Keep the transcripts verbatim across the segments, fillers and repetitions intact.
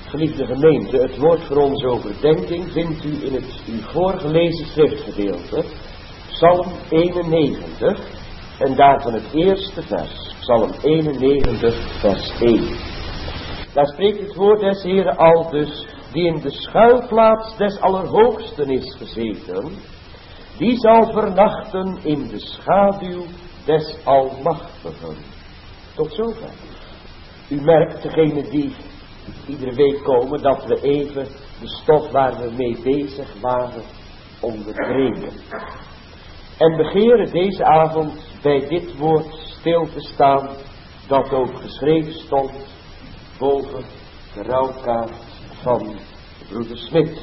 Geliefde gemeente, het woord voor onze overdenking vindt u in het u voorgelezen schriftgedeelte, Psalm eenennegentig, en daarvan het eerste vers, Psalm eenennegentig, vers één. Daar spreekt het woord des Heeren al dus, die in de schuilplaats des Allerhoogsten is gezeten, die zal vernachten in de schaduw des Almachtigen. Tot zover. U merkt, degene die iedere week komen, dat we even de stof waar we mee bezig waren onderbreken. En begeren deze avond bij dit woord stil te staan, dat ook geschreven stond boven de rouwkaart van broeder Smit.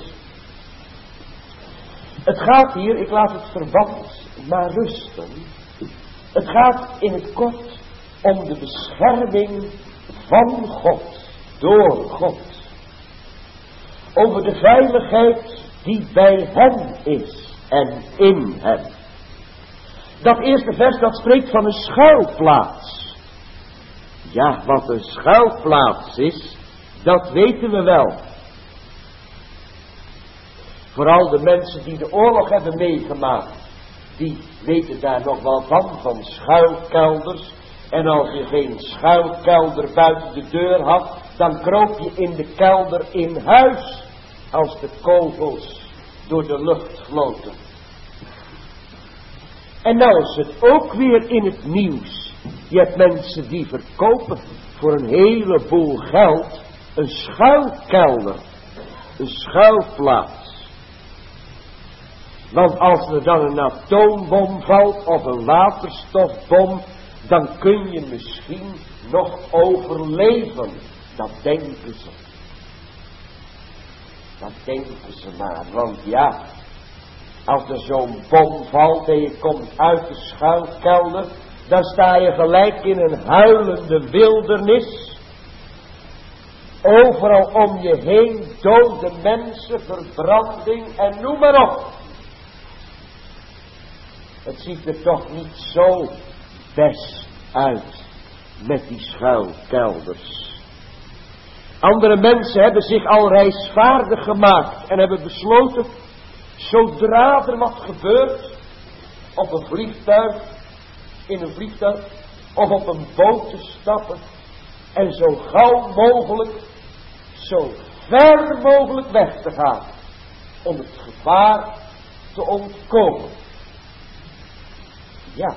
Het gaat hier, ik laat het verband maar rusten. Het gaat in het kort om de bescherming van God, door God. Over de veiligheid die bij hem is en in hem. Dat eerste vers dat spreekt van een schuilplaats. Ja, wat een schuilplaats is, dat weten we wel. Vooral de mensen die de oorlog hebben meegemaakt, die weten daar nog wel van, van schuilkelders. En als je geen schuilkelder buiten de deur had, dan kroop je in de kelder in huis, als de kogels door de lucht floten. En nou is het ook weer in het nieuws. Je hebt mensen die verkopen voor een heleboel geld een schuilkelder, een schuilplaats. Want als er dan een atoombom valt of een waterstofbom, dan kun je misschien nog overleven. Dat denken ze. Dat denken ze maar. Want ja, als er zo'n bom valt en je komt uit de schuilkelder, dan sta je gelijk in een huilende wildernis. Overal om je heen dode mensen, verbranding en noem maar op. Het ziet er toch niet zo best uit met die schuilkelders. Andere mensen hebben zich al reisvaardig gemaakt en hebben besloten, zodra er wat gebeurt, op een vliegtuig, in een vliegtuig of op een boot te stappen en zo gauw mogelijk, zo ver mogelijk weg te gaan om het gevaar te ontkomen. Ja.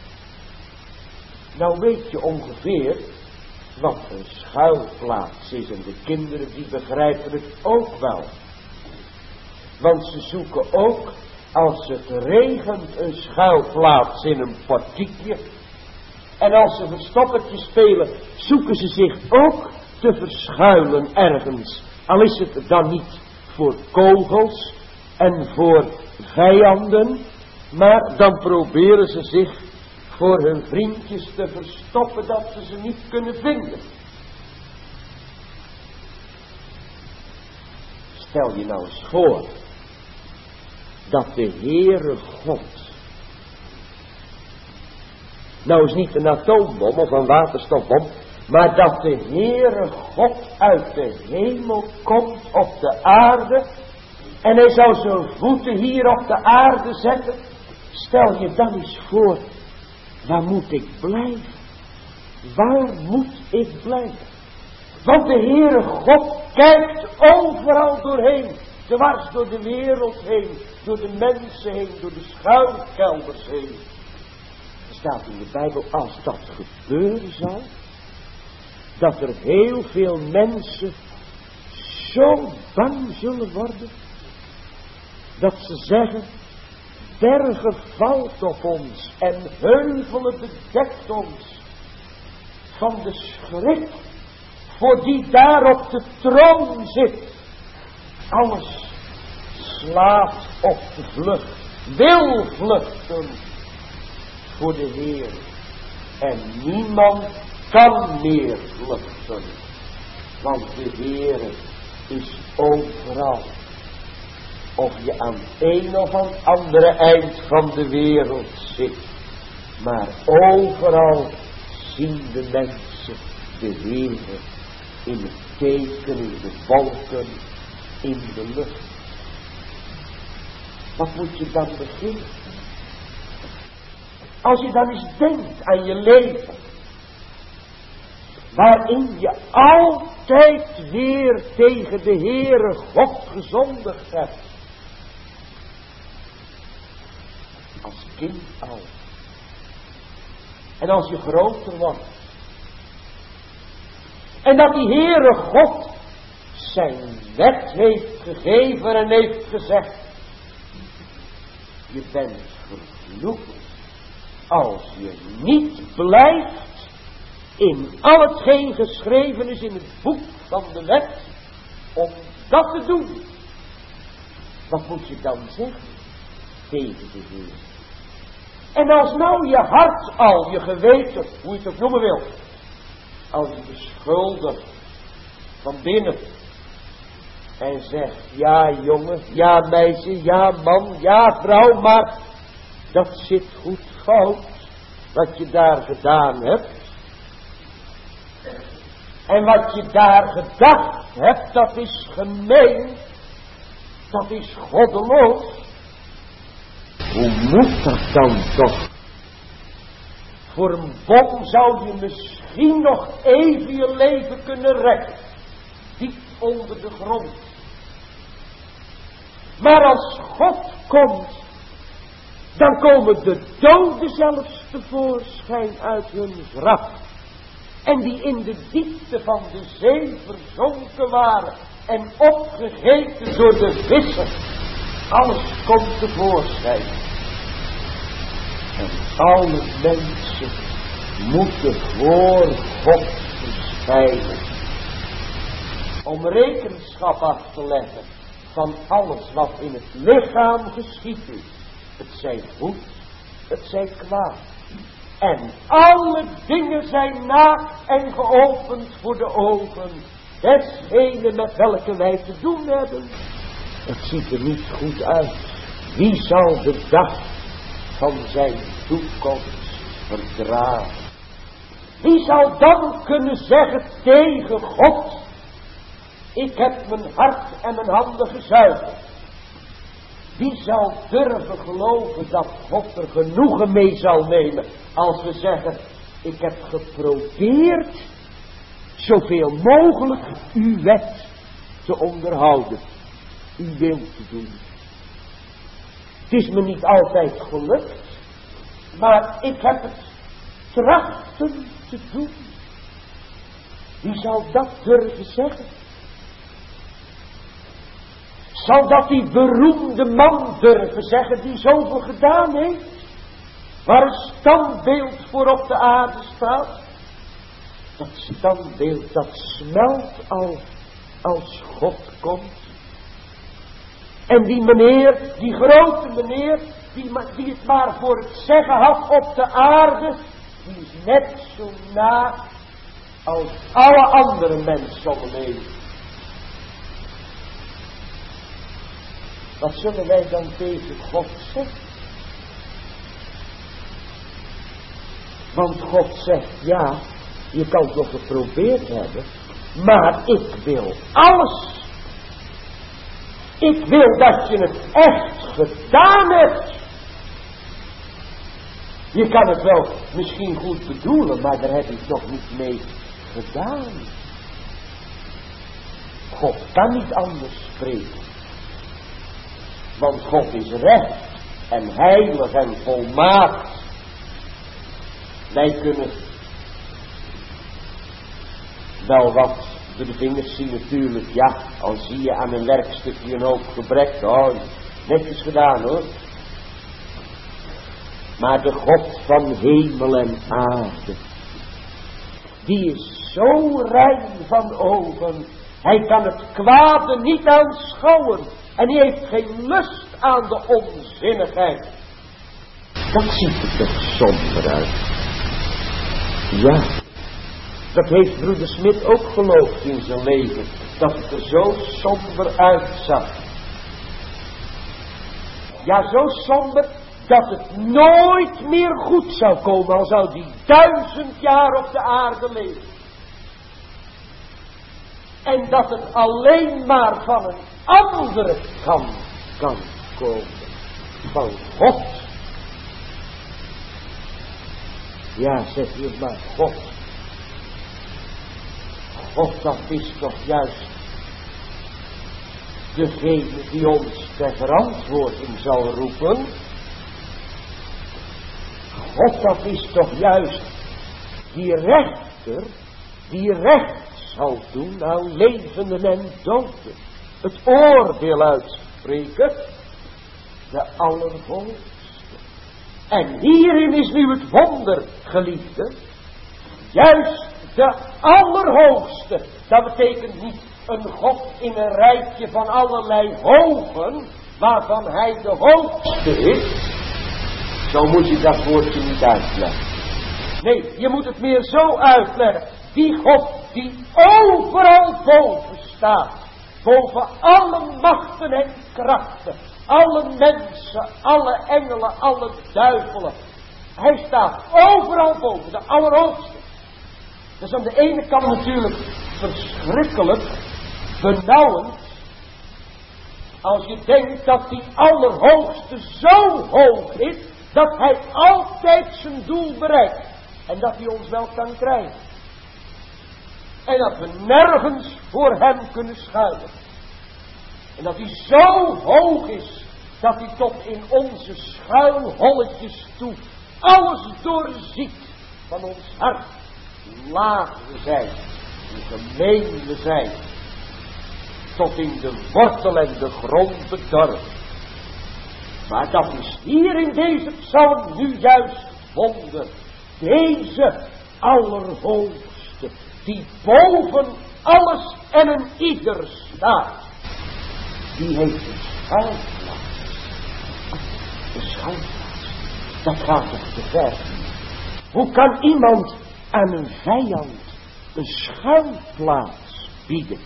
Nou weet je ongeveer wat een schuilplaats is en de kinderen die begrijpen het ook wel. Want ze zoeken ook, als het regent, een schuilplaats in een portiekje. En als ze verstoppertje spelen, zoeken ze zich ook te verschuilen ergens. Al is het dan niet voor kogels en voor vijanden, maar dan proberen ze zich voor hun vriendjes te verstoppen dat ze ze niet kunnen vinden. Stel je nou eens voor dat de Heere God, nou is niet een atoombom of een waterstofbom, maar dat de Heere God uit de hemel komt op de aarde en hij zou zijn voeten hier op de aarde zetten. Stel je dan eens voor, waar moet ik blijven? Waar moet ik blijven? Want de Heere God kijkt overal doorheen, dwars door de wereld heen, door de mensen heen, door de schuilkelders heen. Er staat in de Bijbel, als dat gebeuren zou, dat er heel veel mensen zo bang zullen worden, dat ze zeggen, bergen valt op ons en heuvelen bedekt ons van de schrik voor die daar op de troon zit. Alles slaat op de vlucht, wil vluchten voor de Heer. En niemand kan meer vluchten, want de Heer is overal. Of je aan het een of aan het andere eind van de wereld zit. Maar overal zien de mensen de Heer in het teken in de wolken, in de lucht. Wat moet je dan beginnen? Als je dan eens denkt aan je leven, waarin je altijd weer tegen de Heere God gezondigd hebt. Als kind al. En als je groter wordt. En dat die Heere God zijn wet heeft gegeven en heeft gezegd. Je bent vervloekt als je niet blijft in al hetgeen geschreven is in het boek van de wet, om dat te doen. Wat moet je dan zeggen tegen de Heer? En als nou je hart al, je geweten, hoe je het ook noemen wil, als je beschuldigt van binnen en zegt, ja jongen, ja meisje, ja man, ja vrouw, maar dat zit goed fout, wat je daar gedaan hebt. En wat je daar gedacht hebt, dat is gemeen, dat is goddeloos. Hoe moet dat dan toch? Voor een bom zou je misschien nog even je leven kunnen rekken, diep onder de grond. Maar als God komt, dan komen de doden zelfs tevoorschijn uit hun graf. En die in de diepte van de zee verzonken waren en opgegeten door de vissen. Alles komt tevoorschijn. En alle mensen moeten voor God verschijnen. Om rekenschap af te leggen van alles wat in het lichaam geschied is. Het zij goed, het zij kwaad. En alle dingen zijn naakt en geopend voor de ogen desgene met welke wij te doen hebben. Het ziet er niet goed uit. Wie zal de dag van zijn toekomst verdragen? Wie zal dan kunnen zeggen tegen God, ik heb mijn hart en mijn handen gezuiverd? Wie zal durven geloven dat God er genoegen mee zal nemen als we zeggen, ik heb geprobeerd zoveel mogelijk uw wet te onderhouden, uw wil te doen. Het is me niet altijd gelukt, maar ik heb het trachten te doen. Wie zal dat durven zeggen? Zal dat die beroemde man durven zeggen die zoveel gedaan heeft? Waar een standbeeld voor op de aarde staat? Dat standbeeld dat smelt al als God komt. En die meneer, die grote meneer, die, die het maar voor het zeggen had op de aarde, die is net zo na als alle andere mensen om hem heen. Wat zullen wij dan tegen God zeggen? Want God zegt, ja, je kan het nog geprobeerd hebben, maar ik wil alles. Ik wil dat je het echt gedaan hebt. Je kan het wel misschien goed bedoelen, maar daar heb je het toch niet mee gedaan. God kan niet anders spreken. Want God is recht en heilig en volmaakt. Wij kunnen wel wat door de vingers zien natuurlijk. Ja, al zie je aan een werkstukje een hoop gebrek. Oh, netjes gedaan hoor. Maar de God van hemel en aarde, die is zo rein van ogen. Hij kan het kwade niet aanschouwen. En die heeft geen lust aan de onzinnigheid. Dat ziet er toch somber uit. Ja, dat heeft broeder Smit ook geloofd in zijn leven. Dat het er zo somber uitzag. Ja, zo somber dat het nooit meer goed zou komen. Al zou die duizend jaar op de aarde leven. En dat het alleen maar van een andere kant kan komen. Van God. Ja, zeg je maar, God. God, dat is toch juist degene die ons ter verantwoording zal roepen. God, dat is toch juist die rechter, die recht zal doen aan levenden en doden. Het oordeel uitspreken, de Allerhoogste. En hierin is nu het wonder, geliefde, juist de Allerhoogste. Dat betekent niet een God in een rijtje van allerlei hogen, waarvan hij de hoogste is. Zo moet je dat woordje niet uitleggen. Nee, je moet het meer zo uitleggen. Die God die overal boven staat. Boven alle machten en krachten. Alle mensen, alle engelen, alle duivelen. Hij staat overal boven, de Allerhoogste. Dat is aan de ene kant natuurlijk verschrikkelijk, benauwend. Als je denkt dat die Allerhoogste zo hoog is, dat hij altijd zijn doel bereikt. En dat hij ons wel kan krijgen. En dat we nergens voor hem kunnen schuilen. En dat hij zo hoog is, dat hij tot in onze schuilholletjes toe alles doorziet van ons hart. Hoe laag we zijn, hoe gemeen we zijn. Tot in de wortel en de grond bedorven. Maar dat is hier in deze psalm nu juist het wonder. Deze Allerhoogste, die boven alles en een ieder staat. Die heeft een schuilplaats. Een schuilplaats. Dat gaat toch te ver. Hoe kan iemand aan een vijand een schuilplaats bieden?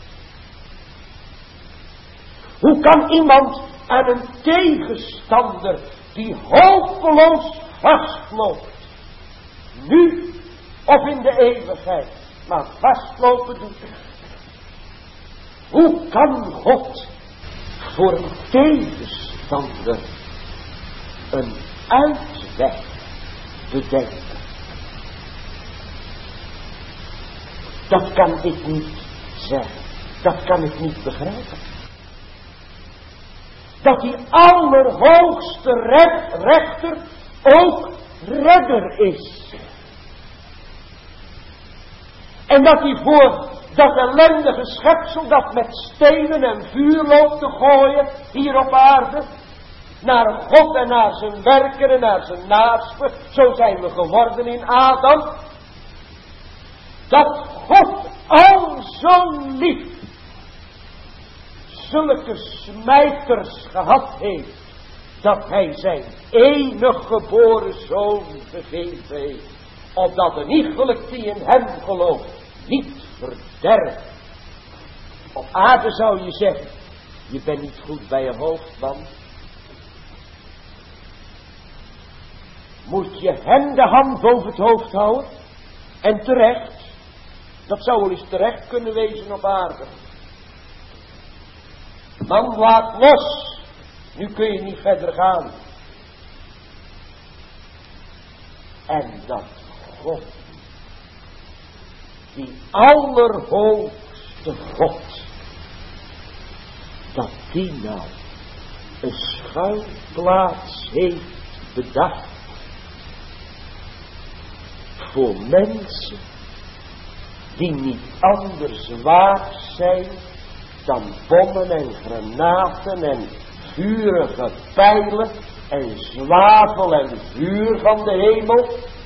Hoe kan iemand aan een tegenstander die hopeloos vastloopt, nu of in de eeuwigheid, maar vastlopen doet? Hoe kan God voor een tegenstander een uitweg bedenken? Dat kan ik niet zeggen. Dat kan ik niet begrijpen. Dat die Allerhoogste rechter ook redder is. En dat hij voor dat ellendige schepsel dat met stenen en vuur loopt te gooien hier op aarde, naar God en naar zijn werken en naar zijn naasten, zo zijn we geworden in Adam, dat God al zo lief zulke smijters gehad heeft, dat hij zijn enig geboren zoon gegeven heeft, opdat een iegelijk die in hem gelooft niet verderft. Op aarde zou je zeggen, je bent niet goed bij je hoofd, man. Moet je hem de hand boven het hoofd houden? En terecht. Dat zou wel eens terecht kunnen wezen op aarde. Man, laat los. Nu kun je niet verder gaan. En dat God, die Allerhoogste God, dat die nou een schuilplaats heeft bedacht voor mensen die niet anders waard zijn dan bommen en granaten en vurige pijlen en zwavel en vuur van de hemel,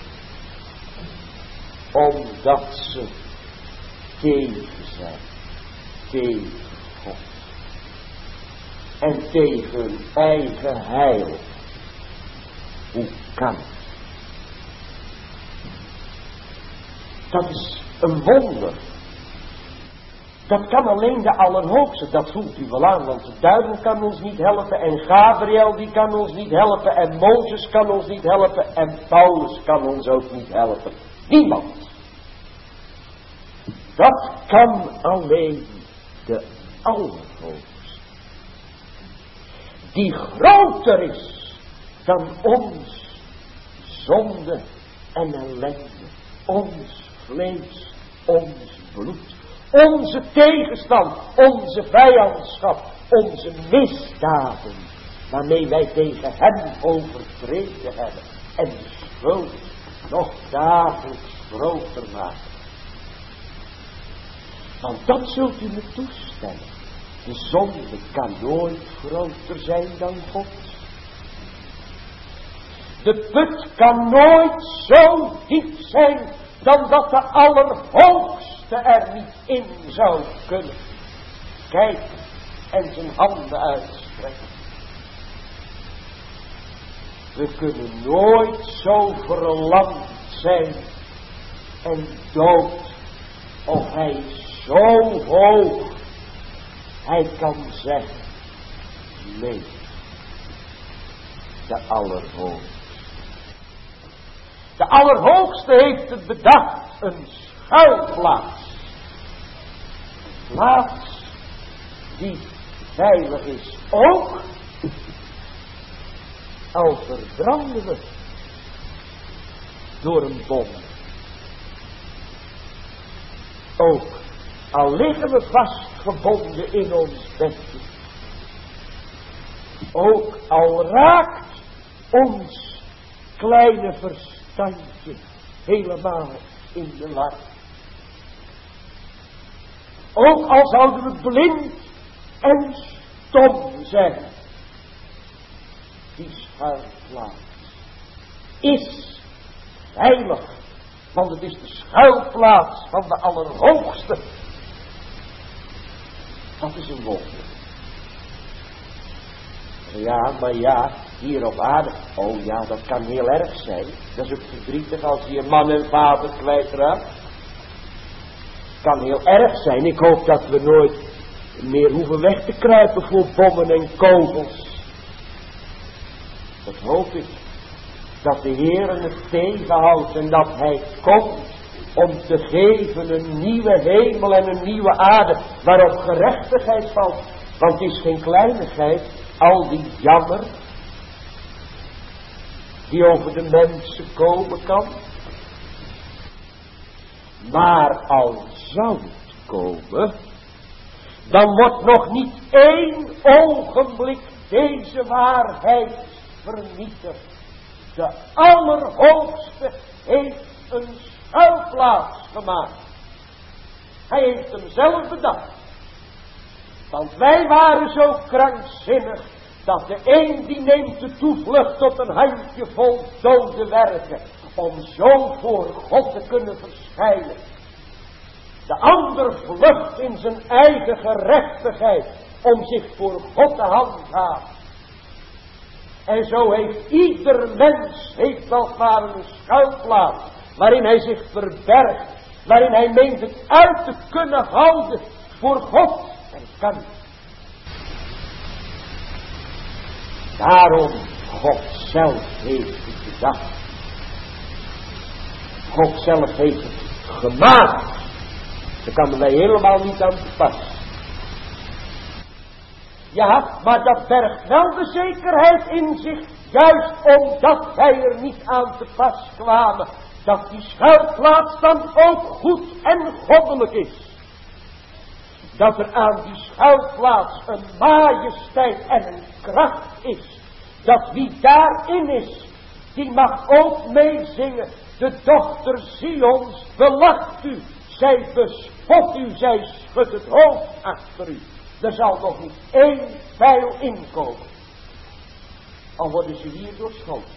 omdat ze tegen zijn, tegen God en tegen hun eigen heil. Hoe kan het? Dat is een wonder. Dat kan alleen de Allerhoogste, dat voelt u wel aan, want de duivel kan ons niet helpen en Gabriel die kan ons niet helpen en Mozes kan ons niet helpen en Paulus kan ons ook niet helpen. Niemand. Dat kan alleen de Allerhoogste, die groter is dan ons zonde en ellende, ons vlees, ons bloed, onze tegenstand, onze vijandschap, onze misdaden, waarmee wij tegen hem overtreden hebben en de schuld nog dagelijks groter maken. Want dat zult u me toestemmen. De zonde kan nooit groter zijn dan God. De put kan nooit zo diep zijn dan dat de Allerhoogste er niet in zou kunnen. Kijk en zijn handen uitstrekken. We kunnen nooit zo verlamd zijn en dood, of hij is zo hoog, hij kan zeggen, leef, de Allerhoogste. De Allerhoogste heeft het bedacht, een schuilplaats. Een plaats die veilig is, ook al verbranden we door een bom. Ook al liggen we vastgebonden in ons bedje. Ook al raakt ons kleine verstandje helemaal in de war. Ook al zouden we blind en stom zijn. Die schuilplaats is veilig, want het is de schuilplaats van de Allerhoogste. Dat is een wonder. Ja, maar ja, hier op aarde, oh ja, dat kan heel erg zijn. Dat is ook verdrietig als je je man en vader kwijtraakt. Kan heel erg zijn. Ik hoop dat we nooit meer hoeven weg te kruipen voor bommen en kogels. Dat hoop ik. Dat de Heer het tegenhoudt en dat hij komt om te geven een nieuwe hemel en een nieuwe aarde waarop gerechtigheid valt. Want het is geen kleinigheid, al die jammer die over de mensen komen kan. Maar al zou het komen, dan wordt nog niet één ogenblik deze waarheid vernietigd. De Allerhoogste heeft een schuilplaats gemaakt. Hij heeft hem zelf bedacht. Want wij waren zo krankzinnig dat de een die neemt de toevlucht tot een handjevol dode werken om zo voor God te kunnen verschijnen. De ander vlucht in zijn eigen gerechtigheid om zich voor God te handhaven. En zo heeft ieder mens heeft wel maar een schuilplaats waarin hij zich verbergt, waarin hij meent het uit te kunnen houden voor God. En het kan niet. Daarom God zelf heeft het bedacht. God zelf heeft het gemaakt. Daar kan wij helemaal niet aan te pas. Ja, maar dat bergt wel de zekerheid in zich, juist omdat wij er niet aan te pas kwamen, dat die schuilplaats dan ook goed en goddelijk is. Dat er aan die schuilplaats een majesteit en een kracht is. Dat wie daarin is, die mag ook meezingen. De dochter Zions belacht u, zij bespot u, zij schudt het hoofd achter u. Er zal nog niet één pijl inkomen. Al worden ze hier doorschoten.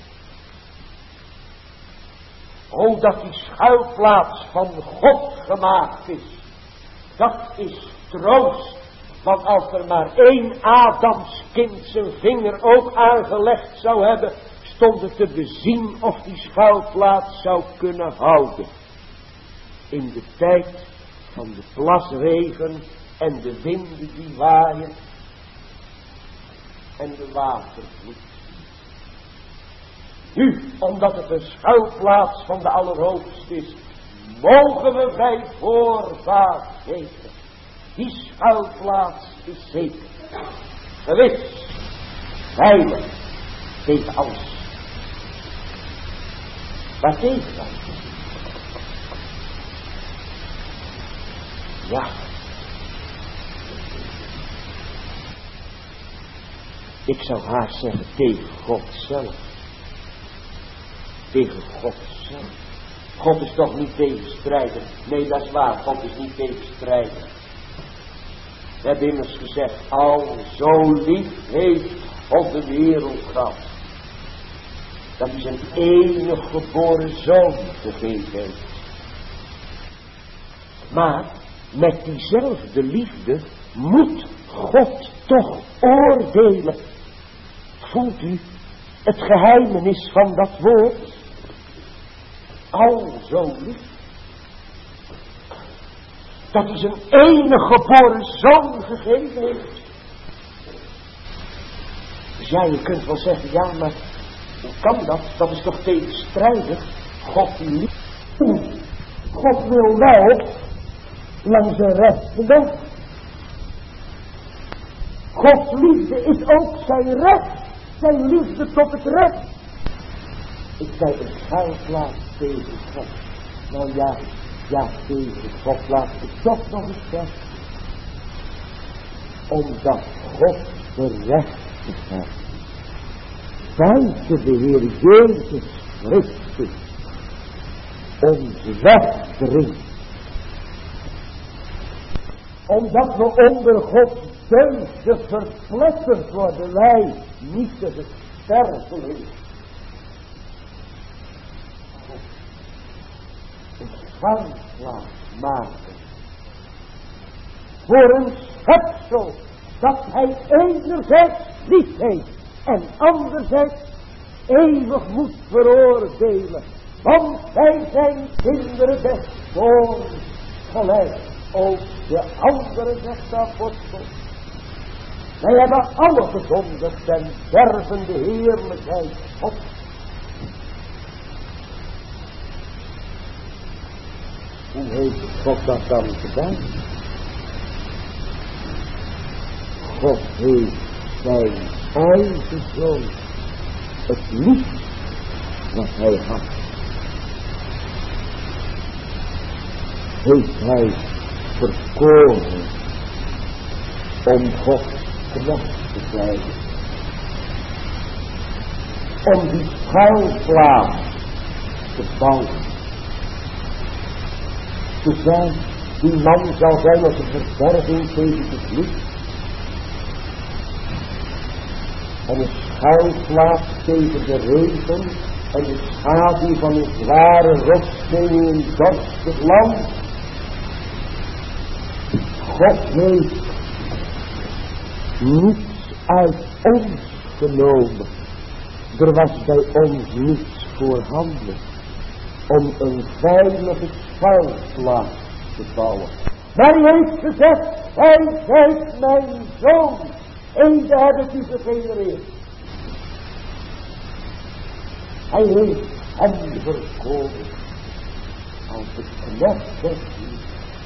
O, dat die schuilplaats van God gemaakt is. Dat is troost. Want als er maar één Adamskind zijn vinger ook aangelegd zou hebben, stond het te bezien of die schuilplaats zou kunnen houden. In de tijd van de plasregen en de winden die waaien en de watervloed. Nu, omdat het een schuilplaats van de Allerhoogste is, mogen we bij voorbaat weten. Die schuilplaats is zeker, gewis, veilig, tegen alles. Wat tegen dan? Ja. Ik zou haar zeggen tegen God zelf. Tegen God zelf. God is toch niet tegenstrijdig? Nee, dat is waar. God is niet tegenstrijdig. We hebben immers gezegd, al zo lief heeft God de wereld gehad, dat hij zijn enig geboren zoon gegeven heeft. Maar met diezelfde liefde moet God toch oordelen. Voelt u het geheimenis van dat woord? Al zo lief. Dat hij zijn enige geboren zoon gegeven heeft. Dus ja, je kunt wel zeggen, ja, maar hoe kan dat? Dat is toch tegenstrijdig? God die lief. God wil wel langs de rechte weg. Gods liefde is ook zijn recht. Zijn liefde tot het recht. Ik zei een schuilplaats tegen God. Nou ja, ja tegen God laat ik toch nog eens zeggen. Omdat God de rechtigheid buiten de Heer Jezus Christus ons wegdringt. Omdat we onder Gods deugden verpletterd worden, wij niet de sterveling. Een schuilplaats maken voor een schepsel dat hij enerzijds lief heeft en anderzijds eeuwig moet veroordelen, want wij zijn kinderen des toorns gelijk. Ook de andere, zegt de apostel. Wij hebben alle gezondigd en derven de heerlijkheid op. Hoe heeft God dat dan gedaan? God heeft zijn eigen zoon, het liefst wat hij had, heeft hij verkoren om God knecht te zijn. Om die schuilplaats te bouwen. Te zijn, die man zal zijn als een verberging tegen het licht. En een schuilplaats tegen de regen en de schaduw van een zware rotssteen in een dorstig land. God heeft niets uit ons genomen. Er was bij ons niets voorhanden om een veilige schuilplaats te bouwen. Maar hij heeft gezegd, gij zijt mijn zoon. Heden heb ik u gegenereerd. Hij heeft hem verkozen als de knecht des liefs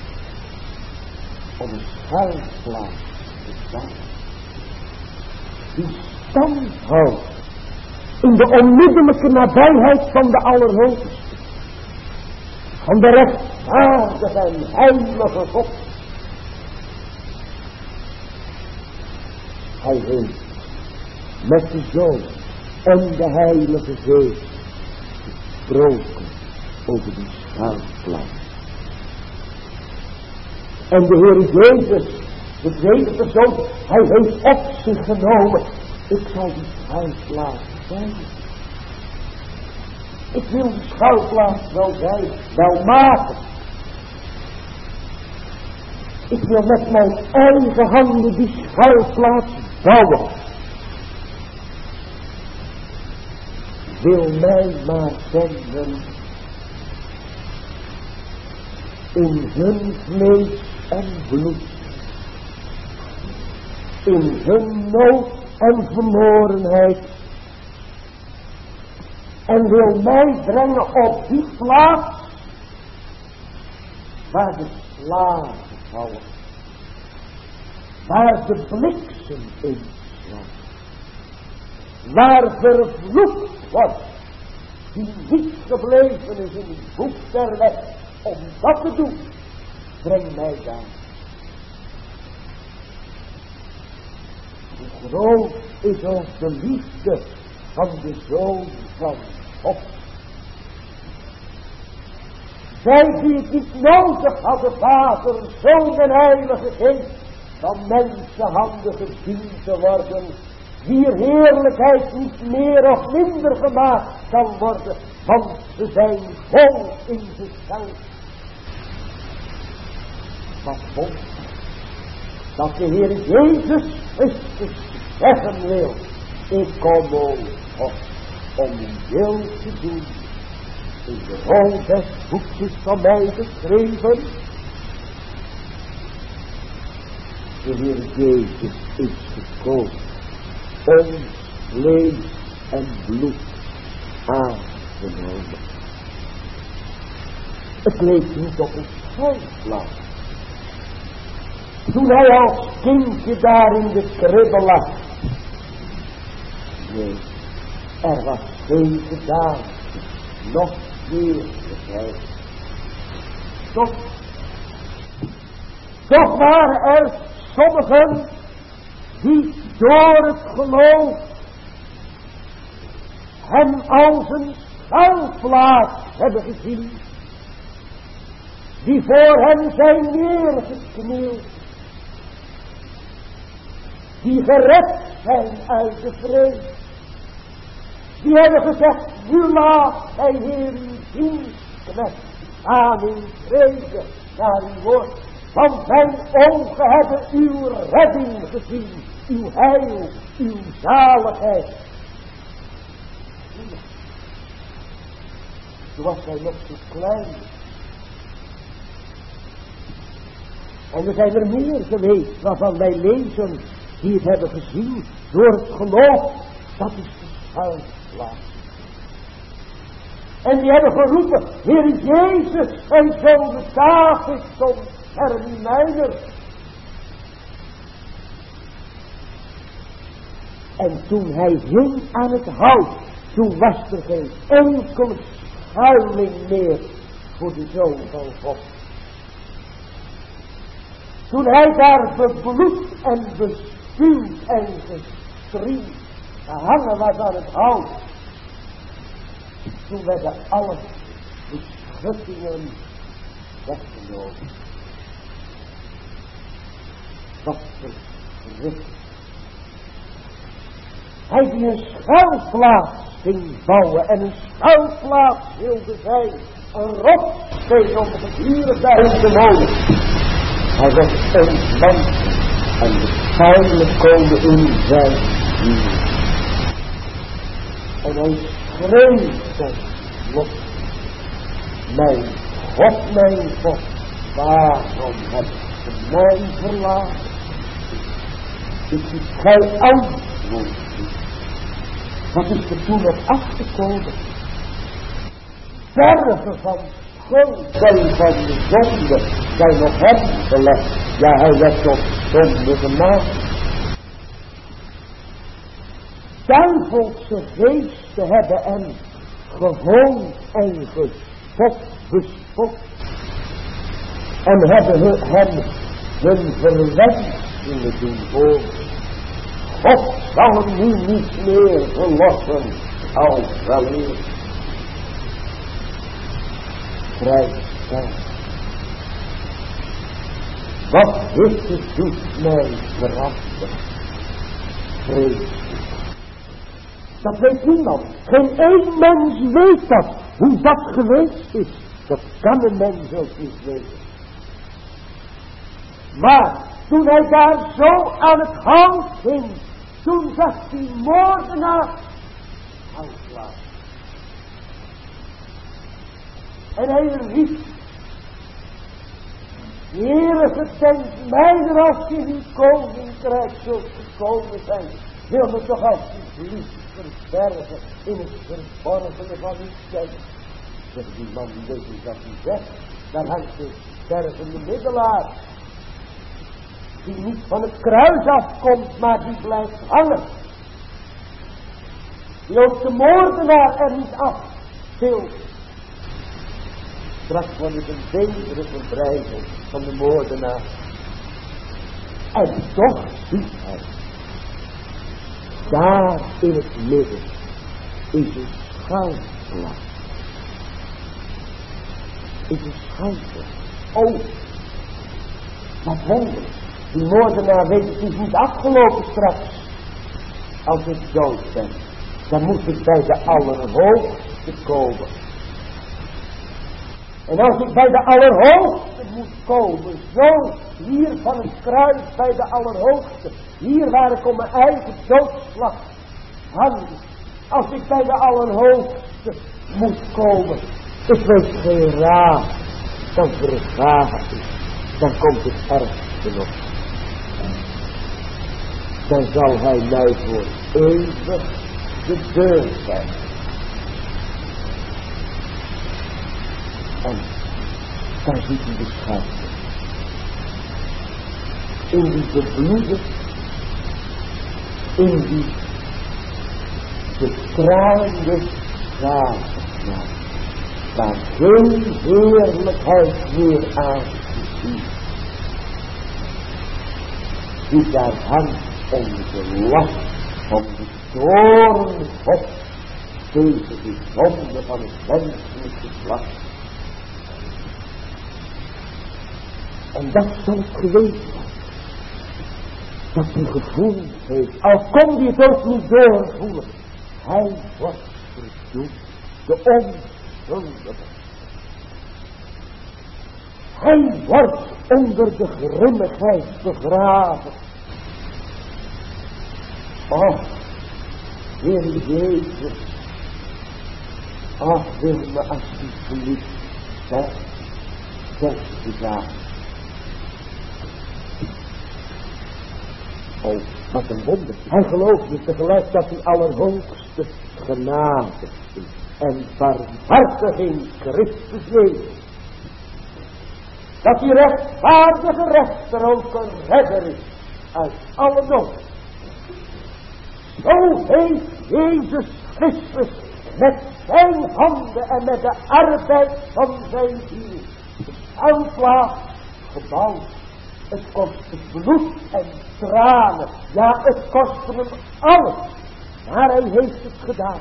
om een schuilplaats te bouwen. Die stand houdt in de onmiddellijke nabijheid van de Allerhoogste, van de rechtvaardige en heilige God. Hij heeft met de Zoon en de Heilige Geest gesproken over die schuilplaats. En de Heer Jezus, de tweede persoon, hij heeft op zich genomen. Ik zal die schuilplaats zijn. Ik wil die schuilplaats wel zijn, wel maken. Ik wil met mijn eigen handen die schuilplaats bouwen. Wil mij maar zenden in hun vlees en bloed, in hun nood en verlorenheid, en wil mij brengen op die plaats waar de slagen vallen, waar de bliksem inslaat, waar vervloekt wordt, die niet gebleven is in het boek der wet, om dat te doen, breng mij daar. Hoe groot is ook de liefde van de Zoon van God. Zij die het niet nodig hadden, Vader, Zoon en Heilige Geest, van mensenhanden gediend te worden, wier heerlijkheid niet meer of minder gemaakt kan worden, want ze zijn vol in zichzelf. Wat vond dat de Heer Jezus Christus zeggen wil, ik kom o God om uw wil te doen. In de rol des boekjes van mij geschreven. De Heer Jezus is gekomen ons vlees en bloed aangenomen. Het leek niet op een schuilplaats. Toen hij als kindje daar in de kribbe lag. Nee, er was geen gedaan, nog meer gedaan. Toch, toch waren er sommigen die door het geloof hem als een schuilplaats hebben gezien, die voor hem zijn neergeknield, die gered zijn uit de vrees, die hebben gezegd, nu laat hij Heer uw dienstknecht aan in vrede naar uw woord, want zijn ogen hebben uw redding gezien, uw heil, uw zaligheid. Toen was hij nog zo klein. En er zijn er meer geweest waarvan wij lezen, die het hebben gezien door het geloof. Dat is de schuilplaats. En die hebben geroepen, Heer Jezus, en zoon de David, ontferm u mijner. En toen hij hing aan het hout, toen was er geen enkele schuiling meer voor de Zoon van God. Toen hij daar bebloed en bespuwd en gestriemd gehangen was aan het hout, toen werden alle beschuttingen weggenomen. Wat verschrikkelijk. Hij die een schuilplaats ging bouwen en een schuilplaats wilde zijn, een rotsteen om het vuur daarin te wonen. Hij werd ontmanteld en de pijlen komen in zijn vuur. En hij schreef zijn lot. Mijn God, mijn God, waarom hebt ge mij verlaten? Ik zie gij antwoord. Wat is er toen nog afgekomen? Bergen van schuld en van de zonde zijn op hem gelegd. Ja, hij werd tot zonde gemaakt. Duivelse geesten hebben hem gehoond en gespot, bespot. En hebben hem hun verwensingen doen horen. God zal hem nu niet meer verlossen als weleer. Prijs wat hitte doet mij verrassen. Vrees. Dat weet niemand. Geen één mens weet dat. Hoe dat geweest is. Dat kan een mens ook niet weten. Maar toen hij daar zo aan het hout hing, toen zag die moordenaar uitslagen. En hij riep, Heere, gedenk mij er als je in uw koninkrijk zult gekomen zijn. Wil me toch alsjeblieft verbergen in het verborgene van uw tent. Zegt die man die deze dat niet zegt, daar hangt de stervende middelaar. Die niet van het kruis afkomt, maar die blijft hangen. Die ook de moordenaar er niet afstilt. Straks wordt het een betere verbreiding van de moordenaar. En toch ziet hij. Daar in het midden is een schuilplaats. Is een schuilplaats. Oh, wat wonder. Die moordenaar weet het is niet afgelopen straks. Als ik dood ben, dan moet ik bij de Allerhoogste komen. En als ik bij de Allerhoogste moet komen, zo hier van het kruis bij de Allerhoogste, hier waar ik om mijn eigen doodslag hang, als ik bij de Allerhoogste moet komen, ik weet geen raad, dan vergaat ik, dan komt het ergste nog. Dan zal hij mij voor eeuwig de deur zijn. En daar ziet hij de schatten. In die bebloede, in die betraande schatten, waar geen heerlijkheid meer aan te zien. Die daar hangt onder de last van de toren God tegen de zonde van het menselijke geslacht. En dat zal het geweest zijn. Dat hij gevoeld heeft. Al kon hij het ook niet doorvoelen. Hij wordt verdoemd. De onschuldige. Hij wordt onder de grimmigheid begraven. Och, Heer Jezus. Ach, wil me alsjeblieft. Zeg, zeg de zaak. Oh, wat een wonder. Hij geloofde tegelijk dat hij allerhoogste genade is. En barmhartig in Christus Jezus. Dat die rechtvaardige rechter ook een redder is. Uit alle nood. Zo heeft Jezus Christus met zijn handen en met de arbeid van zijn ziel de schuilplaats gebouwd. Het kostte bloed en tranen. Ja, het kostte hem alles. Maar hij heeft het gedaan.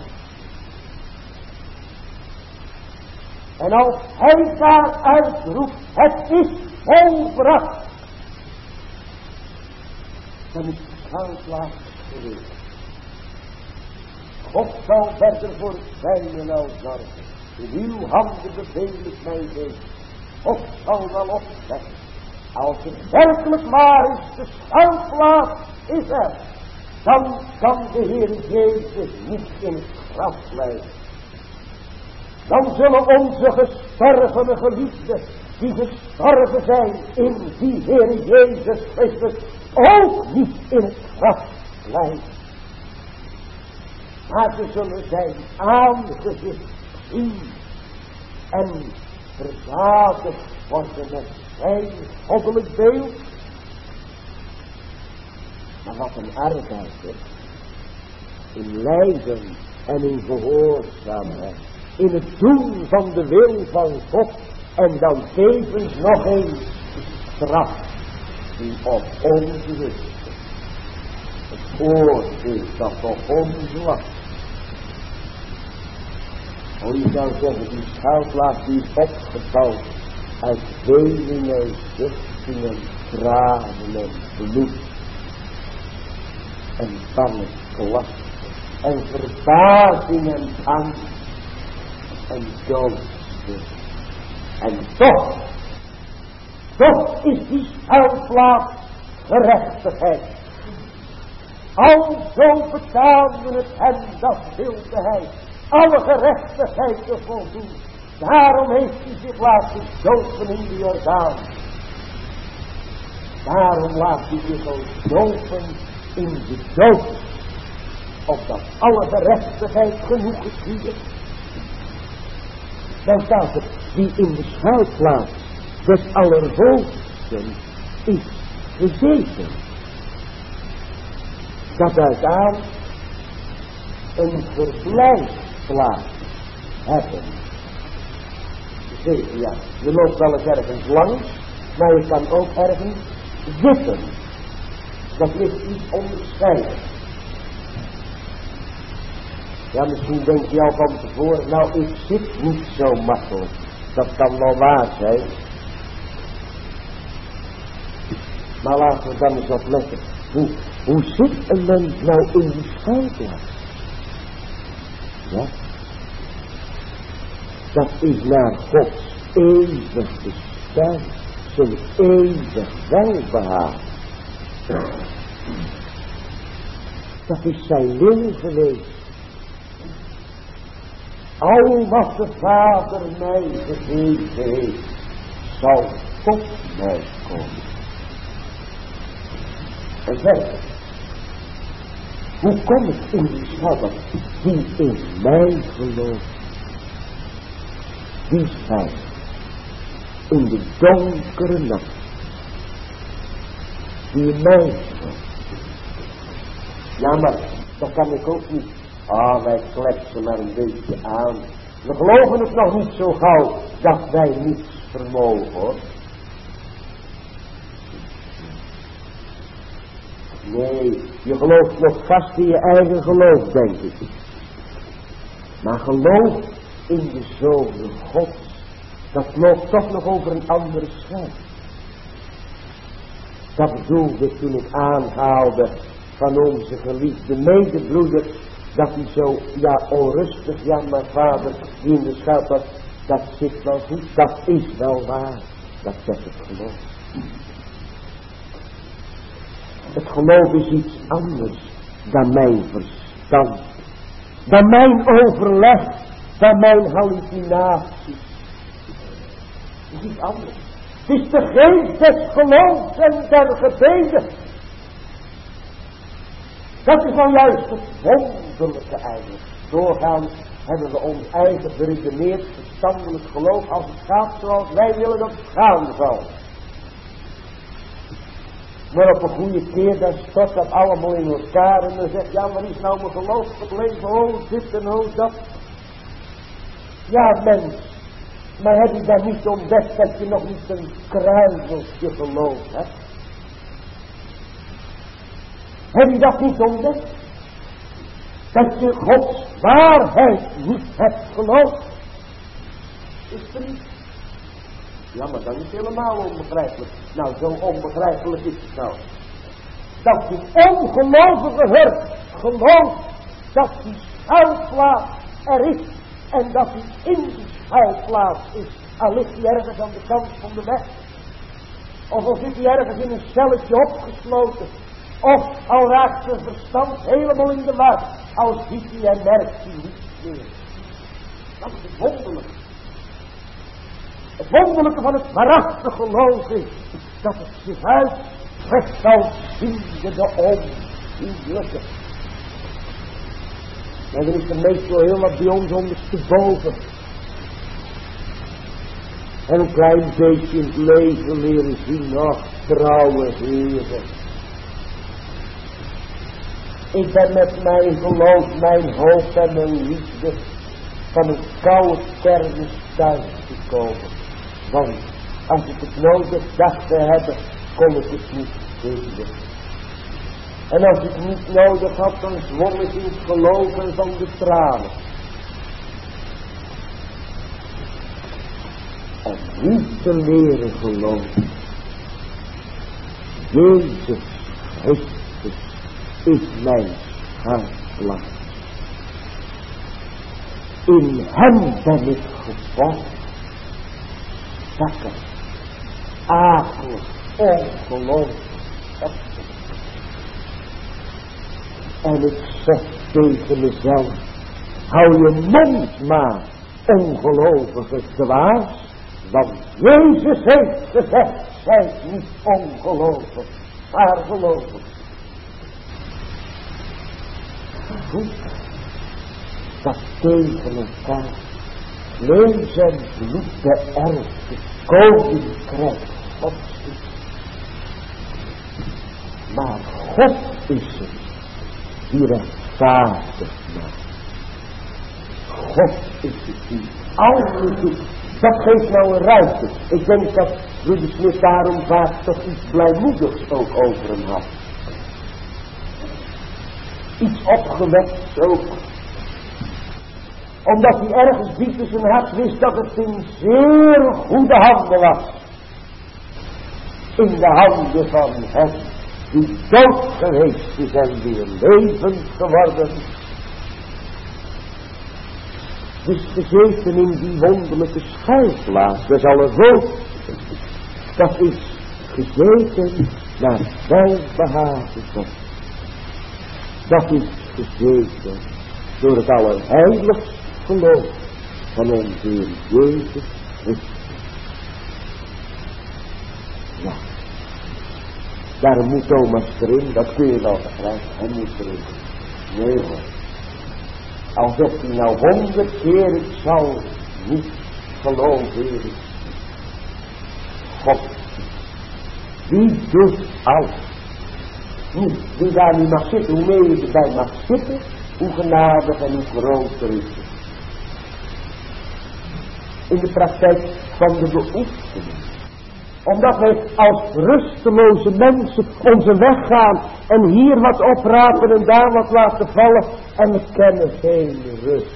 En als hij daar uitroept, het is volbracht, dan is de schuilplaats geweest. God zal verder voor het zijne wel zorgen. In uw handen beveel ik mij heen. God zal wel opzetten. Als het werkelijk waar is, de schuilplaats is er, dan kan de Heer Jezus niet in het graf blijven. Dan zullen onze gestorvene geliefden, die gestorven zijn in die Heer Jezus Christus, ook niet in het graf blijven. Maar ze zullen zijn aangezicht zien en verzadigd worden met zijn goddelijk beeld. Maar wat een arbeid is. In lijden en in gehoorzaamheid. In het doen van de wil van God. En dan tevens nog eens straf die op ons rust. Het oordeel dat op ons lag. Hoe je zou zeggen, die schuilplaats die is opgebouwd uit welingen, zuchtingen, tranen en bloed. En bange klachten. En verbazing en angst. En doodste. En toch, toch is die schuilplaats gerechtigheid. Al zo betaalde het hem, dat wilde hij. Alle gerechtigheid te voldoen. Daarom heeft hij zich laten dopen in de Jordaan. Daarom laat hij zich ook dopen in de dood. Opdat alle gerechtigheid genoeg geschieden. Dan staat het, die in de schuilplaats des Allerhoogsten is gezeten. Dat uit aan een verblijfplaats hebben. Zeker, ja. Je loopt wel eens ergens langs, maar je kan ook ergens zitten. Dat ligt niet onderscheiden. Ja, misschien denk je al van tevoren, nou ik zit niet zo makkelijk. Dat kan wel waar zijn. Maar laten we dan eens opletten. Hoe, hoe zit een mens nou in die schuilplaats? Ja. Dat is naar Gods eeuwig bestaan. Zijn eeuwig welbehagen. Dat is zijn wil geweest. Al wat de Vader mij gegeven heeft, zal tot mij komen. En verder. Hoe kom ik in die Sabbat? Die in mij gelooft. Die schijnt in de donkere nacht. Die in mij gelooft. Ja, maar dat kan ik ook niet. Ah, wij kletsen maar een beetje aan. We geloven het nog niet zo gauw dat wij niets vermogen, hoor. Nee, je gelooft nog vast in je eigen geloof, denk ik. Maar geloof in de Zoon Gods, dat loopt toch nog over een andere schijn. Dat bedoelde ik toen ik aanhaalde van onze geliefde medebroeder, dat hij zo, ja, onrustig, ja, maar vader, die in de schuil was, dat zit wel goed, dat is wel waar. Dat zegt het geloof. Het geloof is iets anders dan mijn verstand, dan mijn overleg, dan mijn hallucinaties. Het is iets anders. Het is de geest des geloofs en der gebeden. Dat is nou juist het wonderlijke eigenlijk. Doorgaans hebben we ons eigen beredeneerd verstandelijk geloof als het gaat zoals wij willen dat het gaan zal. Maar op een goede keer, dan stort dat allemaal in elkaar en dan zegt, ja, waar is nou mijn geloof gebleven? Oh, dit en oh, dat. Ja, mens, maar heb je dan niet ontdekt dat je nog niet een kruiseltje geloof hebt? Heb je dat niet ontdekt? Dat je Gods waarheid niet hebt geloofd? Is er niet? Ja, maar dat is helemaal onbegrijpelijk. Nou, zo onbegrijpelijk is het nou. Dat die ongelovige hert gelooft dat die schuilplaats er is. En dat hij in die schuilplaats is. Al ligt hij ergens aan de kant van de weg. Of al zit hij ergens in een celletje opgesloten. Of al raakt zijn verstand helemaal in de war. Al ziet hij en merkt hij niets meer. Dat is het wonderlijke. Het wonderlijke van het waarachtige geloof is dat het zich uitstrekt als ziende de onzienlijke. En er is er meestal heel wat bij ons ondersteboven. En een klein beetje in het leven leren zien, ach, trouwe heren. Ik ben met mijn geloof, mijn hoop en mijn liefde van een koude kermis thuis gekomen. Want als ik het nodig dacht te hebben, kon ik het niet vinden. En als ik het niet nodig had, dan zwom ik in het geloven van de tranen. Om niet te leren geloven. Jezus Christus is mijn schuilplaats. In hem ben ik gevallen. Zakken, akelig, ongelooflijk. En ik zeg tegen mezelf, hou je mond maar, ongelovige dwaas, want Jezus heeft gezegd, zij niet ongelovig, maar gelovig. Goed, dat tegen elkaar. vlees en bloed beërfde koninkrijk Gods is. Maar God is het die rechtvaardig maakt. God is het die alles doet. Dat geeft nou een ruimte. Ik denk dat Rudy Smith daarom vaak toch iets blijmoedigs ook over hem had. Iets opgewekt ook. Omdat hij ergens diep in zijn hart wist dat het in zeer goede handen was. In de handen van hem die dood geweest is en weer levend geworden. Dus gezeten in die wonderlijke schuilplaats, dat is allergrootste. Dat is gezeten naar welbehagen God. Dat is gezeten door het allerheiligste geloof van onze Heer Jezus Christus. Ja, daar moet Thomas erin, dat kun je wel begrijpen, hij moet erin. Nee hoor. Alsof hij nou honderd keer ik zal niet geloven, Heer. God, die doet alles. Niet, wie daar niet mag zitten, hoe meer je erbij mag zitten, hoe genadig en hoe groter is het. In de praktijk van de beoefening. Omdat wij als rusteloze mensen onze weg gaan en hier wat oprapen en daar wat laten vallen en we kennen geen rust.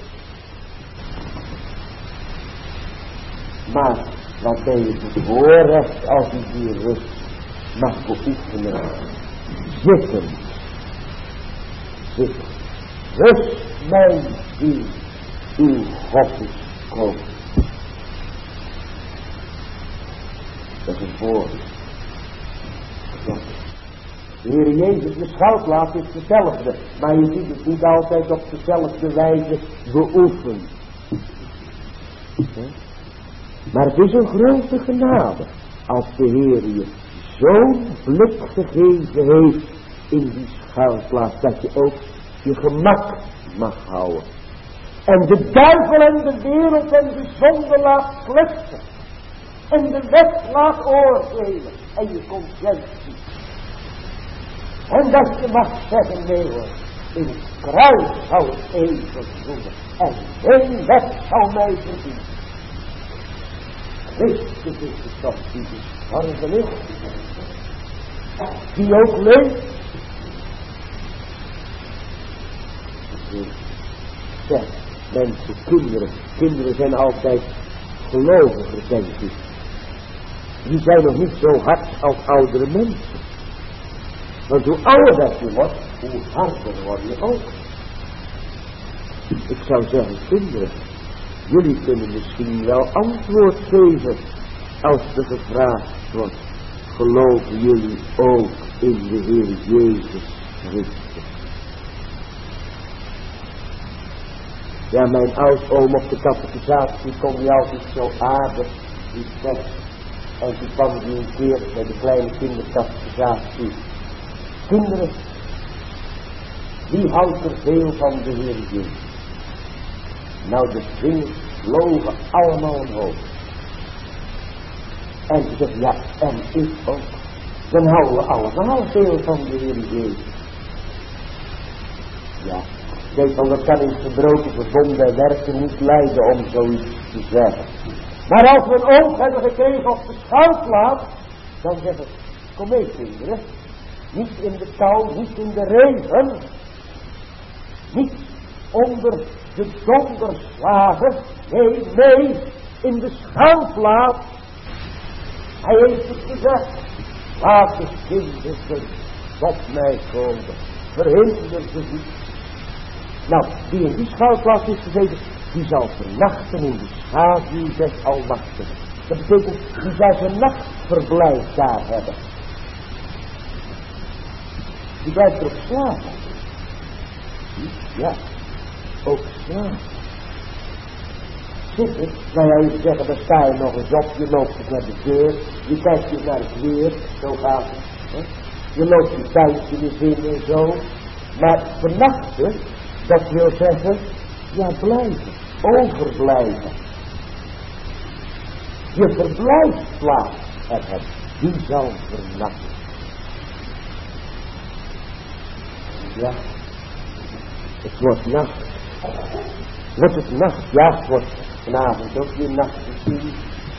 Maar wat ben je bevoorrecht als je die rust mag beoefenen. Zitten. Zitten. Rust mijn ziel, uw God is koning. Dat is een voorbeeld. De Heer Jezus, de schuilplaats is dezelfde, maar je ziet het niet altijd op dezelfde wijze beoefend. Maar het is een grote genade als de Heer je zo'n blik gegeven heeft in die schuilplaats, dat je ook je gemak mag houden. En de duivel en de wereld en de zonde laat vluchten. En de wet laat oordelen. En je conscientie. En dat je mag zeggen, nee hoor. In het kruis zal het eeuwig zoeken. En geen wet zal mij verdienen. Christus is de stad die gestorven is. Die ook leeft. Zeg, mensen, kinderen. Kinderen zijn altijd geloviger, denk ik. Die zijn nog niet zo hard als oudere mensen. Want hoe ouder dat je wordt, hoe harder word je ook. Ik zou zeggen, kinderen, jullie kunnen misschien wel antwoord geven als er gevraagd wordt. Geloven jullie ook in de Heer Jezus Christus? Ja, mijn oud-oom op de catechisatie kon die altijd zo aardig die tekst. En toen kwam die een keer bij de kleine kindercatechisatie. Kinderen, wie houdt er veel van de Heer Jezus? Nou, de vingers vlogen allemaal omhoog. En ze zegt, ja, en ik ook. Dan houden we allemaal veel van de Heer Jezus. Ja, ik weet wel, dat kan in verbroken verbonden werken niet leiden om zoiets te zeggen. Maar als we een oog hebben gekregen op de schuilplaats, dan zeggen we, kom mee kinderen. Niet in de kou, niet in de regen. Niet onder de donderslagen. Nee, nee, in de schuilplaats. Hij heeft het gezegd. Laat de kinderen tot mij komen. Verhinder ze niet. Nou, die in die schuilplaats is gezeten, die zal vernachten in de schaduw des Almachtigen. Dat betekent, die zal zijn nachtverblijf daar hebben. Die blijft erop slapen. Ja, ook slapen. Zitten, nou ja, je zeggen, dan sta je nog eens op, je loopt eens naar de deur, je kijkt eens naar het weer, zo gaat het. Hè? Je loopt je tuintje weer in en zo. Maar vernachten, dat wil zeggen, ja, blijven, overblijven. je verblijfplaats er hebt, die zal vernachten. Ja, het wordt nacht. Wordt het nacht? Ja, het wordt vanavond ook weer nacht misschien.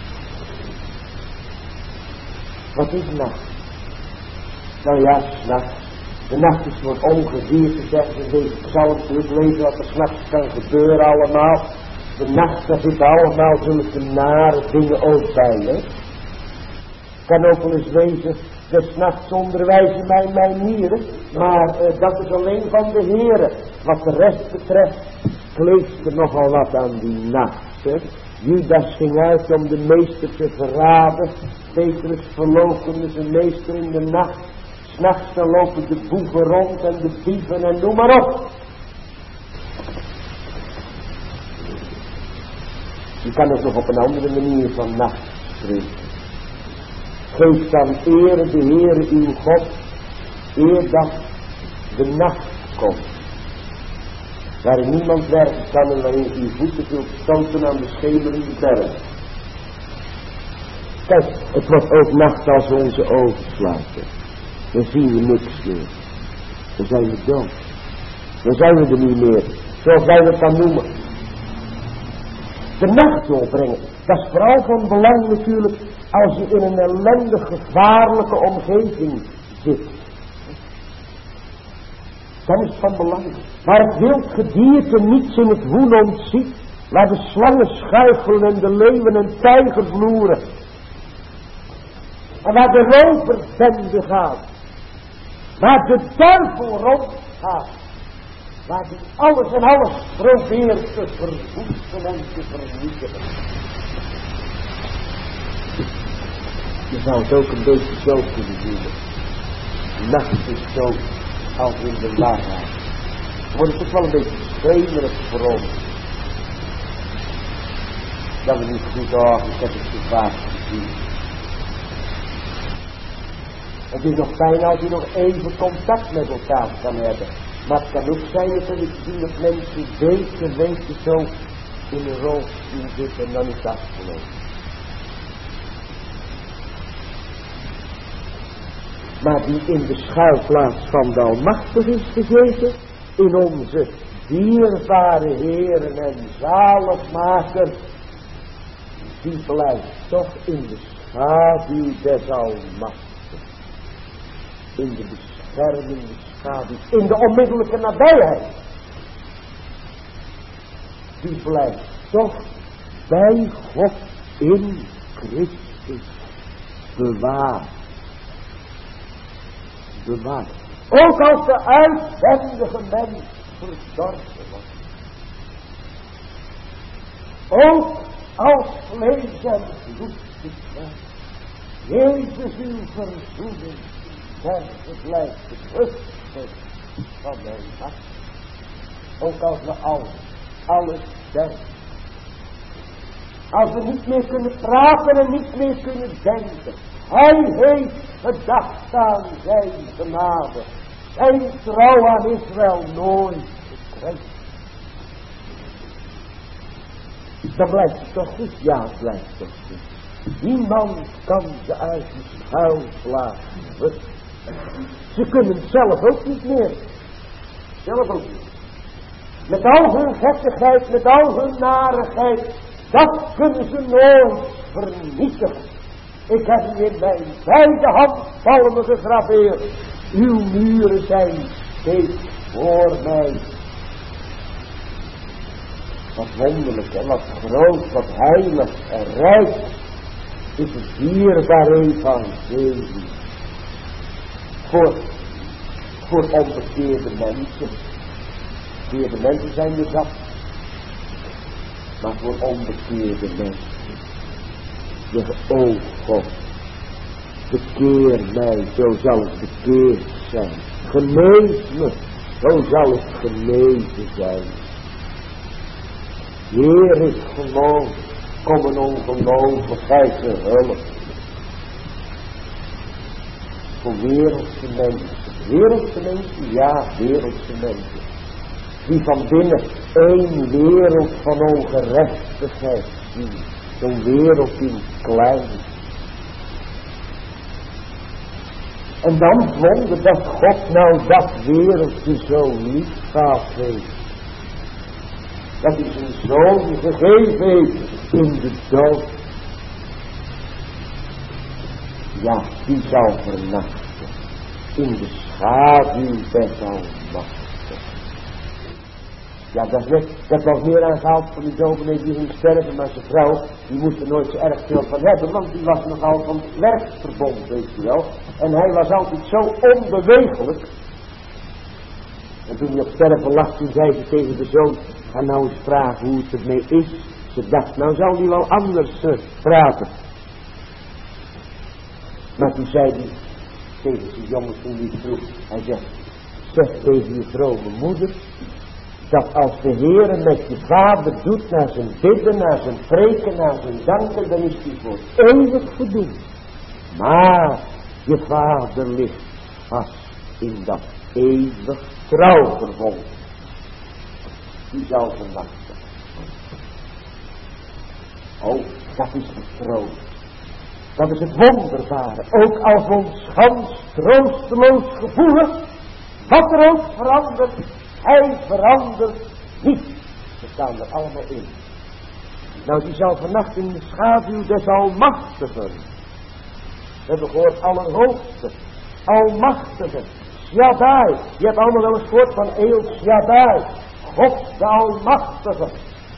Wat is nacht? Nou ja, nacht. De nacht is voor ongeveer gezegd in deze psalm. Ik lees wat er s'nachts kan gebeuren allemaal. De nacht, daar zitten allemaal zulke nare dingen ook bij, hè. Kan ook wel eens wezen, des nachts onderwijzen mij mijn nieren. Maar uh, dat is alleen van de Heere. Wat de rest betreft, kleeft er nogal wat aan die nacht, hè. Judas ging uit om de meester te verraden. Petrus verloochende zijn meester in de nacht. 'S Nachts dan lopen de boeven rond en de dieven en noem maar op. Je kan het nog op een andere manier van nacht spreken. Geef dan ere de Heere uw God, eer dat de nacht komt. Waarin niemand werken kan en waarin uw voeten zult stoten aan de schemerende berg. Kijk, het wordt ook nacht als we onze ogen sluiten. Dan zien we niks meer. Dan zijn we dood. Dan zijn we er niet meer. Zoals wij het kan noemen. De nacht doorbrengen. Dat is vooral van belang natuurlijk als je in een ellendig gevaarlijke omgeving zit. Dan is het van belang. Waar het wild gedierte niets in het woel ontziet. Waar de slangen schuifelen en de leeuwen en tijgers loeren. En waar de roverbende gaat. Waar de duivel rondgaat. Waar die alles en alles probeert te verwoesten en te vernietigen. Je zou het ook een beetje zo kunnen doen. Nacht is zo als in de waarheid. Wordt het toch wel een beetje schemerig voor ons. Dat we niet goed, oh, ik heb het zo vaak gezien. Het is nog fijn als je nog even contact met elkaar kan hebben. Maar het kan ook zijn dat ik zie dat mensen weken, weken zo in een rolstoel zitten en dan is het afgelopen. Maar die in de schuilplaats van de Almachtige is gezeten, in onze dierbare Heeren en Zaligmaker, die blijft toch in de schaduw des Almachtigen. In de beschermende schaduw, in de onmiddellijke nabijheid. Die blijft toch bij God in Christus bewaard. Bewaard. Ook als de uitwendige mens verdorven wordt. Ook als vlees en bloed verdwijnt. Jezus uw verzoening. Maar het blijft het rustig van mijn hart. Ook als we alles, alles denken. Als we niet meer kunnen praten en niet meer kunnen denken. Hij heeft gedacht aan zijn genade. Zijn trouw aan Israël nooit gekrenkt. Dan blijft het toch goed? Ja, het blijft toch goed. Niemand kan ze uit de schuilplaats rusten. Ze kunnen het zelf ook niet meer. Zelf ook niet. Met al hun vettigheid, met al hun narigheid, dat kunnen ze nooit vernietigen. Ik heb u in mijn beide handpalmen gegraveerd. Uw muren zijn steeds voor mij. Wat wonderlijk en wat groot, wat heilig en rijk is het dierbare evangelie. Voor, voor onbekeerde mensen. Bekeerde mensen zijn er zat. Maar voor onbekeerde mensen. Zeg, o God, bekeer mij, zo zal ik bekeerd zijn. Genees me, zo zal ik genezen zijn. Heer, ik geloof, kom een ongelovigheid te hulp. Voor wereldse mensen. Wereldse mensen? Ja, wereldse mensen. Die van binnen één wereld van ongerechtigheid zien. Zo'n wereld in het klein. En dan wonder dat God nou dat wereldje zo lief gaat heeft. Dat hij zijn zoon gegeven heeft in de dood. Ja, die zal vernachten in de schaduw des Almachtigen. Ja, dat, is net, dat was meer aangehaald van die dominee die ging sterven, maar zijn vrouw, die moest er nooit zo erg veel van hebben, want die was nogal van het werkverbond, weet je wel. En hij was altijd zo onbewegelijk. En toen hij op sterven lag, toen zei ze tegen de zoon, ga nou eens vragen hoe het ermee is. Ze dacht, nou zal hij wel anders uh, praten. Maar toen zei hij tegen zijn jongen toen hij vroeg, hij zegt, zeg tegen je vrome moeder, dat als de Heere met je vader doet naar zijn bidden, naar zijn preken, naar zijn danken, dan is hij voor eeuwig voldoend. Maar je vader ligt vast in dat eeuwig trouwverbond. Die zal verwachten. Oh, dat is de troost. Dat is het wonderbare. Ook als ons gans troosteloos gevoelen, wat er ook verandert, hij verandert niet. We staan er allemaal in. Nou, die zal vannacht in de schaduw des Almachtigen. We hebben gehoord Allerhoogste, Almachtige, Shaddai. Je hebt allemaal wel eens gehoord van El Shaddai, God de Almachtige.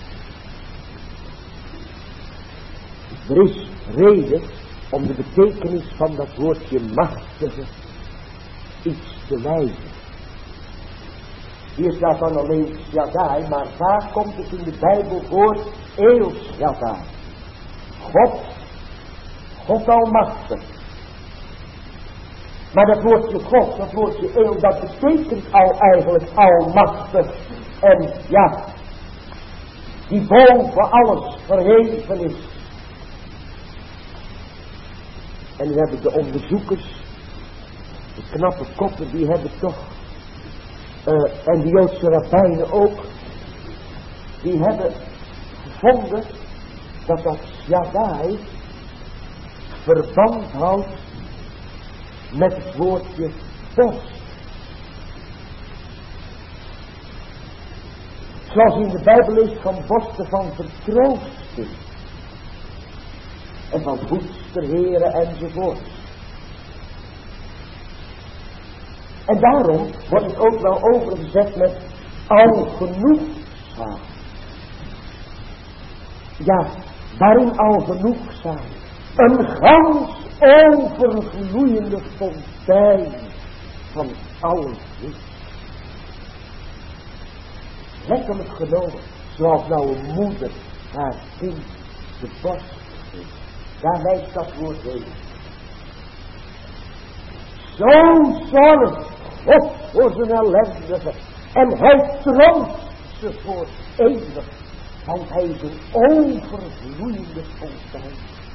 Er is reden om de betekenis van dat woordje machtige iets te wijzen. Hier staat dan alleen Shaddai, maar vaak komt het in de Bijbel voor El Shaddai. God, God Almachtig. Maar dat woordje God, dat woordje El, dat betekent al eigenlijk Almachtig. En ja, die boven alles verheven is. En nu hebben de onderzoekers, de knappe koppen, die hebben toch, uh, en de Joodse rabbijnen ook, die hebben gevonden dat dat Shaddai verband houdt met het woordje bos. Zoals in de Bijbel is van bosten van vertroosting. En van voedsterheren enzovoort. En daarom wordt het ook wel overgezet met al genoegzaam. Ja, waarin al genoegzaam. Een gans overvloeiende fontein van alle liefde. Letterlijk genomen, zoals nou een moeder haar kind de borst geeft. Daar wijst dat woord heen. Zo zorgt God voor zijn ellendige. En hij troost ze voor eeuwig. Want hij is een overvloeiende fontein.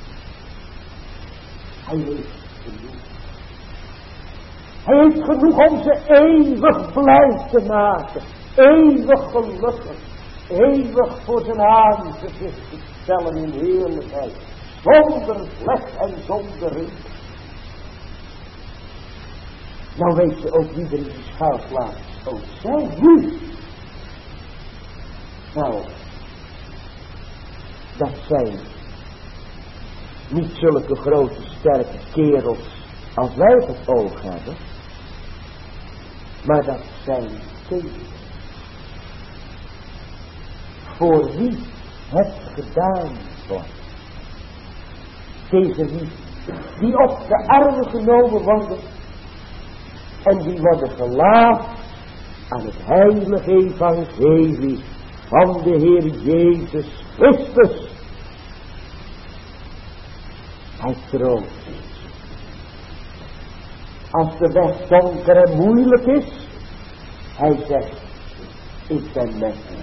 Hij heeft genoeg. Hij heeft genoeg om ze eeuwig blij te maken. Eeuwig gelukkig. Eeuwig voor zijn aangezicht te stellen in heerlijkheid. Zonder vlek en zonder rimpel. Nou weet je ook wie er in die schuilplaats ook zijn. Nu. Nou. Dat zijn niet zulke grote sterke kerels als wij op het oog hebben. Maar dat zijn kinderen. Voor wie het gedaan wordt. Tegen wie die op de armen genomen worden. En die worden gelaafd aan het heilige evangelie van de Heer Jezus Christus. Hij troost. Als de weg donker en moeilijk is, hij zegt, ik ben met u.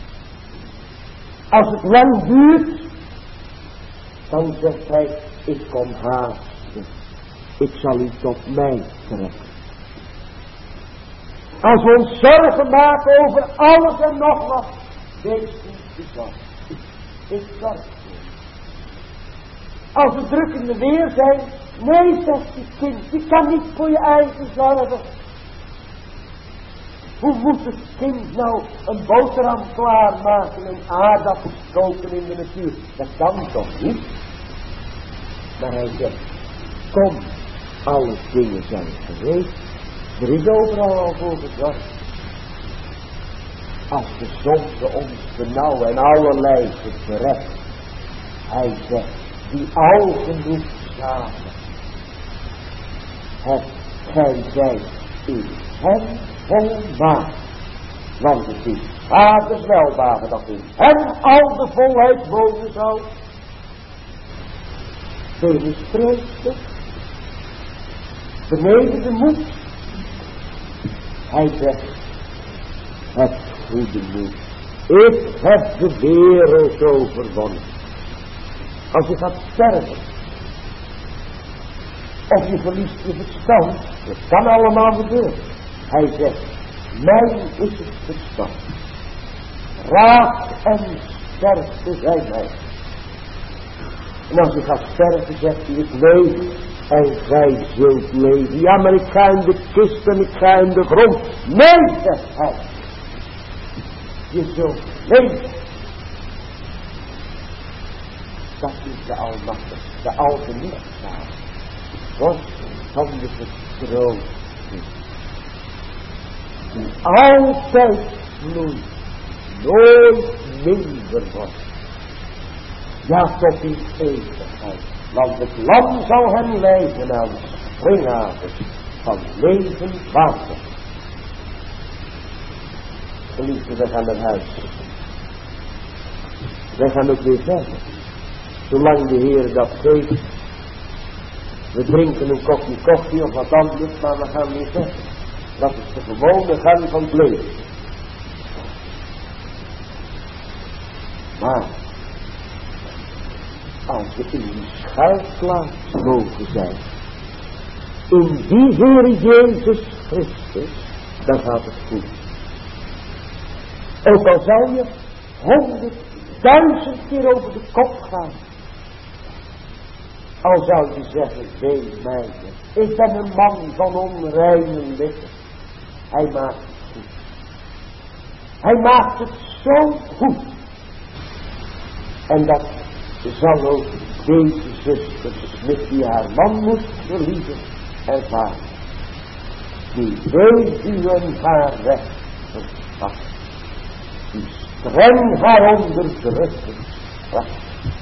Als het lang duurt, dan zegt hij, ik kom haasten. Ik zal u tot mij trekken. Als we ons zorgen maken over alles en nog wat, wees niet bezorgd. Ik zorg voor u. als de drukkende weer zijn. Nee, zegt het kind, je kan niet voor je eigen zorgen. Hoe moet het kind nou een boterham klaarmaken en aardappels koken in de natuur? Dat kan toch niet? Maar hij zegt, kom, alle dingen zijn geweest. Er is overal al voor gezorgd. Als de zonde ons benauwen en allerlei terecht. Hij zegt, die al genoeg schapen. Het gij zijt in hem volmaakt. Want het is vaders welbare dat in hem al de volheid wonen zou. Deze spreekt beneden de moed. Hij zegt, het goede moed. Ik heb de wereld overwonnen. Als je gaat sterven, of je verliest je verstand, dat kan allemaal gebeuren. Hij zegt, mij is het verstand. Raak en sterfte zijn mij. En als je gaat sterven, zegt hij, ik leef en gij zult leven. Ja, maar ik ga in de kist en ik ga in de grond. Nee, zegt hij. Je zult leven. Dat is de almachtige, de algenichtzaam. God van de vertroosting. Die altijd vloeit. Nooit minder wordt. Ja, tot in eeuwigheid. Want het lam zal hem leiden aan springhavens van levend water. Geliefde, we gaan naar huis. Wij gaan ook weer verder. Zolang de Heer dat geeft. We drinken een kopje koffie of wat anders, maar we gaan weer verder. Dat is de gewone gang van het leven. Maar als we in die schuilplaats mogen zijn, in die Heer Jezus Christus, dan gaat het goed. Ook al zou je honderdduizend keer over de kop gaan, al zou je zeggen, wee mij, ik ben een man van onreine lippen. Hij maakt het goed. Hij maakt het zo goed. En dat zal ook deze zuster Smit, die haar man moest verliezen, ervaren. Die weduwen haar recht verpakt. Die streng haar onderdrukken straks.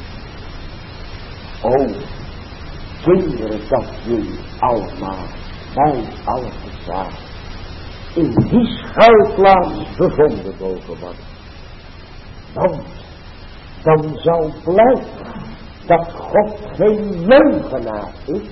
O, kinderen, dat jullie allemaal, wij alle gezamen, in die schuilplaats bevonden mogen worden. Want dan zal blijken dat God geen leugenaar is,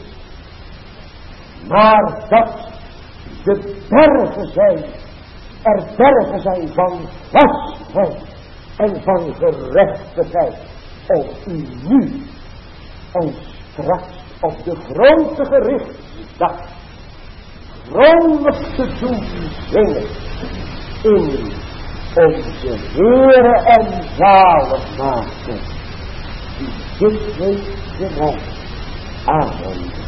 maar dat de bergen zijn, er bergen zijn van vastheid en van gerechtigheid, om u nu en straks op de grote gerichtsdag vrolijk te doen zingen in onze Heere en Zaligmaker, die dit heeft gewonnen. Amen.